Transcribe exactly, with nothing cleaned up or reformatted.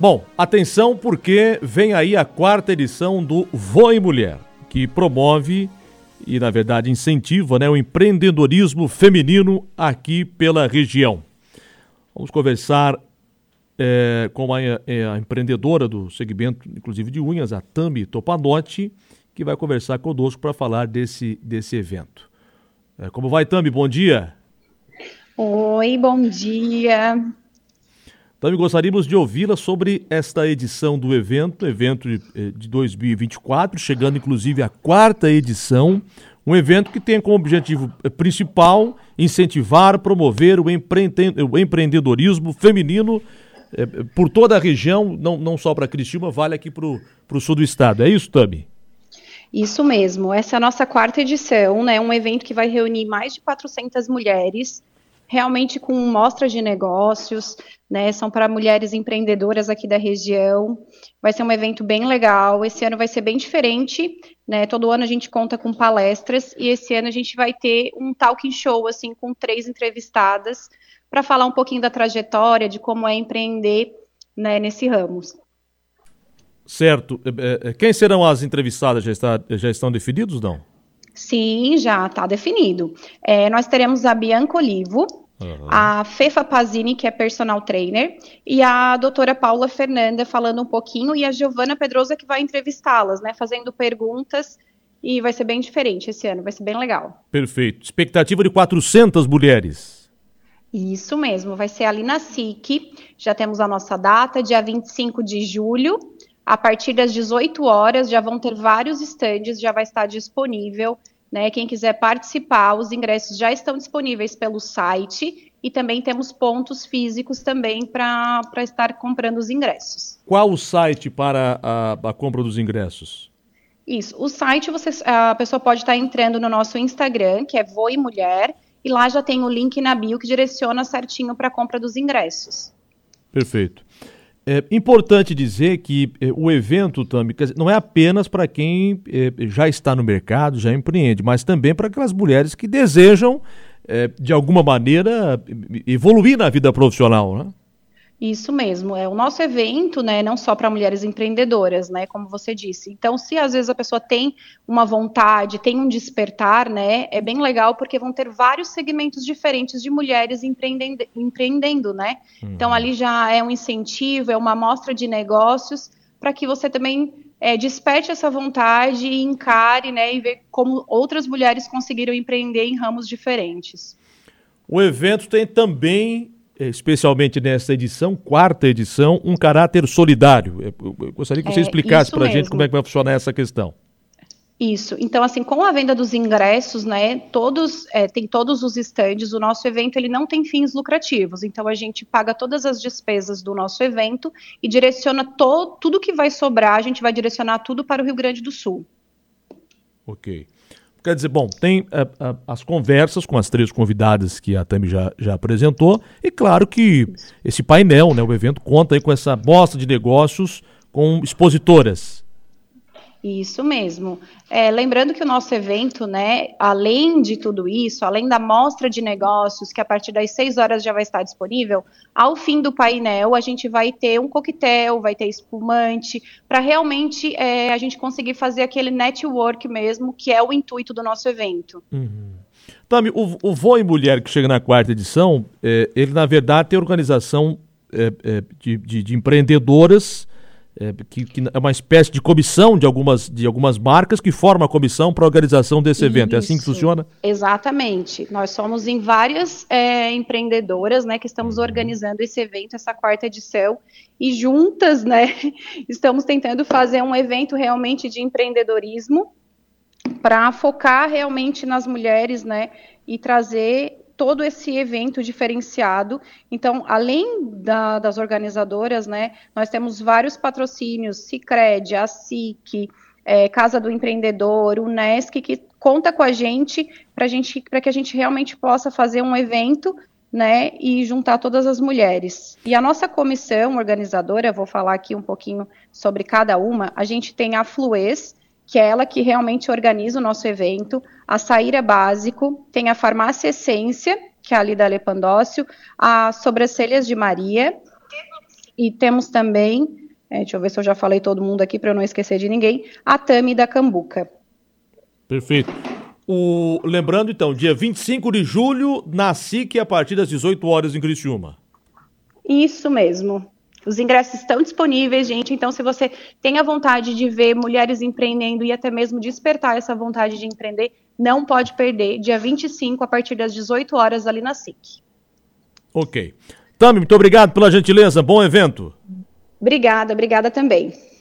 Bom, atenção porque vem aí a quarta edição do Voe Mulher, que promove e, na verdade, incentiva, né, o empreendedorismo feminino aqui pela região. Vamos conversar é, com a, é, a empreendedora do segmento, inclusive de unhas, a Tami Topanotti, que vai conversar conosco para falar desse, desse evento. É, como vai, Tami? Bom dia. Oi, bom dia. Tami, gostaríamos de ouvi-la sobre esta edição do evento, evento de, de dois mil e vinte e quatro, chegando inclusive à quarta edição, um evento que tem como objetivo principal incentivar, promover o, empreende, o empreendedorismo feminino é, por toda a região, não, não só para Criciúma, vale aqui para o sul do estado. É isso, Tami? Isso mesmo, essa é a nossa quarta edição, né? Um evento que vai reunir mais de quatrocentas mulheres, realmente com mostras de negócios, né? São para mulheres empreendedoras aqui da região. Vai ser um evento bem legal. Esse ano vai ser bem diferente, né? Todo ano a gente conta com palestras e esse ano a gente vai ter um talk show assim com três entrevistadas para falar um pouquinho da trajetória, de como é empreender, né, nesse ramo. Certo. Quem serão as entrevistadas? Já, está, já estão definidos, não? Sim, já está definido. É, nós teremos a Bianca Olivo, uhum. a Fefa Pazini, que é personal trainer, e a doutora Paula Fernanda falando um pouquinho, e a Giovana Pedrosa que vai entrevistá-las, né, fazendo perguntas, e vai ser bem diferente esse ano, vai ser bem legal. Perfeito. Expectativa de quatrocentas mulheres. Isso mesmo, vai ser ali na S I C, já temos a nossa data, dia vinte e cinco de julho, a partir das dezoito horas, já vão ter vários estandes, já vai estar disponível, né? Quem quiser participar, os ingressos já estão disponíveis pelo site e também temos pontos físicos também para estar comprando os ingressos. Qual o site para a, a compra dos ingressos? Isso, o site, você, a pessoa pode estar entrando no nosso Instagram, que é Voe Mulher, e lá já tem o link na bio que direciona certinho para a compra dos ingressos. Perfeito. É importante dizer que é, o evento, Tami, não é apenas para quem é, já está no mercado, já empreende, mas também para aquelas mulheres que desejam, é, de alguma maneira, evoluir na vida profissional, né? Isso mesmo, é o nosso evento, né, não só para mulheres empreendedoras, né, como você disse. Então, se às vezes a pessoa tem uma vontade, tem um despertar, né, é bem legal porque vão ter vários segmentos diferentes de mulheres empreendendo, empreendendo, né? Uhum. Então, ali já é um incentivo, é uma amostra de negócios para que você também é, desperte essa vontade e encare, né, e ver como outras mulheres conseguiram empreender em ramos diferentes. O evento tem também, especialmente nessa edição, quarta edição, um caráter solidário. Eu gostaria que você é, explicasse para a gente como é que vai funcionar essa questão. Isso. Então, assim, com a venda dos ingressos, né, todos, é, tem todos os estandes, o nosso evento, ele não tem fins lucrativos. Então, a gente paga todas as despesas do nosso evento e direciona to, tudo que vai sobrar, a gente vai direcionar tudo para o Rio Grande do Sul. Ok. Quer dizer, bom, tem uh, uh, as conversas com as três convidadas que a Tami já, já apresentou, e claro que Isso. esse painel, né, o evento, conta aí com essa mostra de negócios com expositoras. Isso mesmo. É, lembrando que o nosso evento, né, além de tudo isso, além da mostra de negócios, que a partir das seis horas já vai estar disponível, ao fim do painel a gente vai ter um coquetel, vai ter espumante, para realmente é, a gente conseguir fazer aquele network mesmo, que é o intuito do nosso evento. Uhum. Tami, o, o Voe Mulher, que chega na quarta edição, é, ele na verdade tem organização é, é, de, de, de empreendedoras, É, que, que é uma espécie de comissão de algumas, de algumas marcas que forma a comissão para a organização desse evento. Isso. É assim que funciona? Exatamente. Nós somos em várias é, empreendedoras, né, que estamos organizando esse evento, essa quarta edição, e juntas, né, estamos tentando fazer um evento realmente de empreendedorismo para focar realmente nas mulheres, né, e trazer todo esse evento diferenciado. Então, além da, das organizadoras, né, nós temos vários patrocínios, Sicredi, a S I C, é, Casa do Empreendedor, Unesc, que conta com a gente para gente, para que a gente realmente possa fazer um evento, né, e juntar todas as mulheres. E a nossa comissão organizadora, vou falar aqui um pouquinho sobre cada uma, a gente tem a Fluês, que é ela que realmente organiza o nosso evento, a Saíra Básico, tem a Farmácia Essência, que é ali da Lepandócio, a Sobrancelhas de Maria, E temos também, é, deixa eu ver se eu já falei todo mundo aqui para eu não esquecer de ninguém, a Tami da Cambuca. Perfeito. O, lembrando então, dia vinte e cinco de julho, na S I C, a partir das dezoito horas em Criciúma. Isso mesmo. Os ingressos estão disponíveis, gente, então se você tem a vontade de ver mulheres empreendendo e até mesmo despertar essa vontade de empreender, não pode perder, dia vinte e cinco, a partir das dezoito horas, ali na S I C. Ok. Tami, muito obrigado pela gentileza, bom evento. Obrigada, obrigada também.